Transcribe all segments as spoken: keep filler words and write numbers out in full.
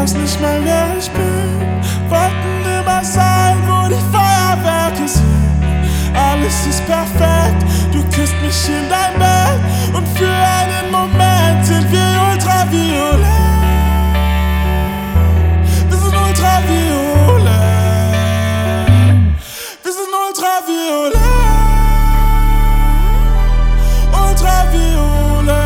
weiß nicht mal, wer ich bin. Wollten immer sein, wo die Feuerwerke sind. Alles ist perfekt, du küsst mich in dein Bett. Und für einen Moment sind wir ultraviolett. Wir sind ultraviolett. Wir sind ultraviolett. Ultraviolett.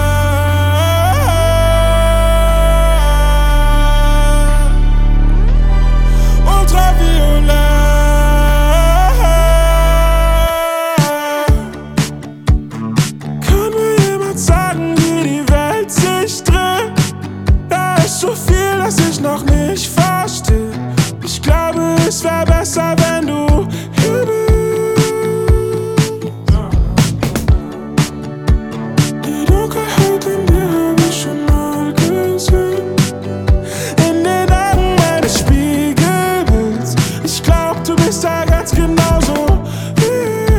So viel, das ich noch nicht verstehe. Ich glaube, es wäre besser, wenn du hier bist. Die Dunkelheit in dir hab ich schon mal gesehen. In den Augen meines Spiegelbilds. Ich glaub, du bist da ganz genauso wie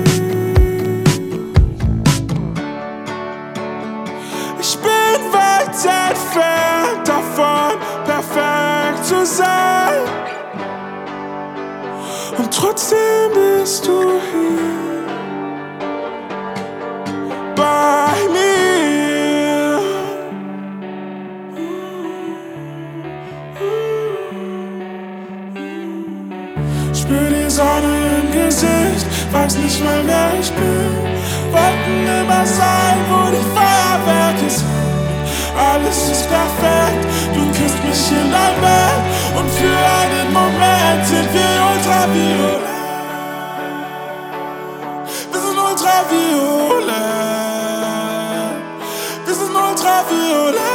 ich. Ich bin weit entfernt davon, perfekt zu sein. Und trotzdem bist du hier bei mir. Spür die Sonne im Gesicht, weiß nicht mal, wer ich bin. Wollten immer sein, wo die Feuerwerke sind. Alles ist perfekt, du küsst mich in dein Bett. Und für einen Moment sind wir ultraviolett. Wir sind ultraviolett. Wir sind ultraviolett.